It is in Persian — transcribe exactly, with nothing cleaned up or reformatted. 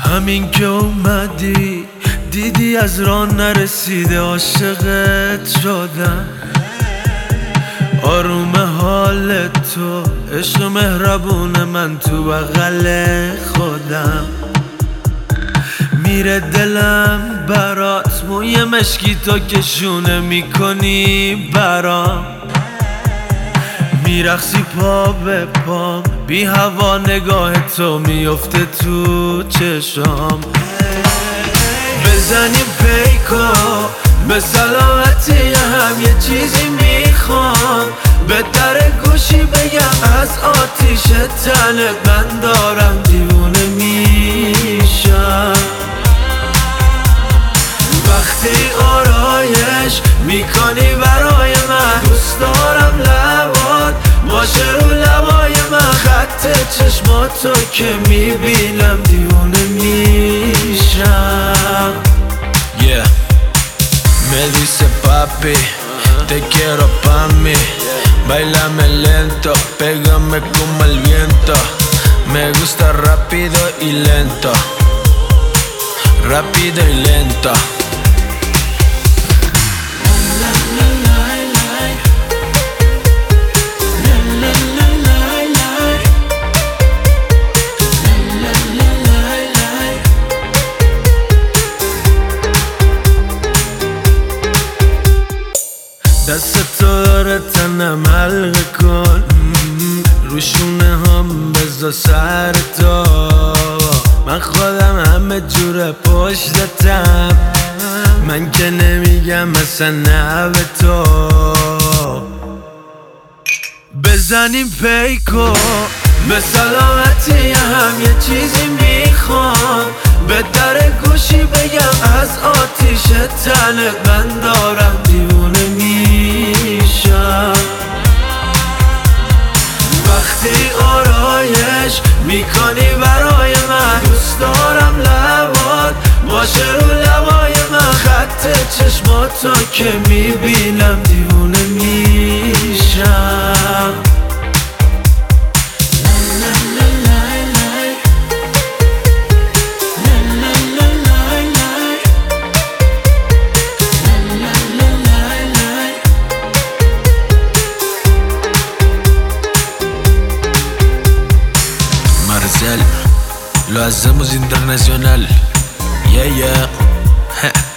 همین که اومدی دیدی از راه نرسیده عاشقت شدم. آروم حال تو عشق مهربون من تو بغل خودم. میره دلم برات موی مشکی تو که شونه میکنی برام. میرقصی پا به پام بی هوا نگاه تو میفته تو چشام. بزنیم پیکو به سلامتی هم یه چیزی میخوام. به در گوشی بگم از آتیش تنت من دارم دیوونه میشم. وقتی آرایش میکنی برای من دوست دارم لبات باشه رو لبای من. خط چشماتو که میبینم دیوونه میشم. Yeah, me dice papi, te quiero pa' mí. Bailame lento, pégame como el viento. Me gusta rápido y lento, rápido y lento. دست تو داره تنم حلقه کن. روشونه هم بزا سر تو. من خودم همه جور پشتتم. من که نمیگم مثلا نه به تو. بزنیم پیکو به سلامتی هم یه چیزی میخوام. به در گوشی بگم از آتیش تنت من دارم دیوونه میشم. وقتی آرایش میکنی برای من دوست دارم لبات باشه رو لبای من. خط چشماتو که میبینم دیوونه میشم. Lo hacemos internacional. Yeah, yeah.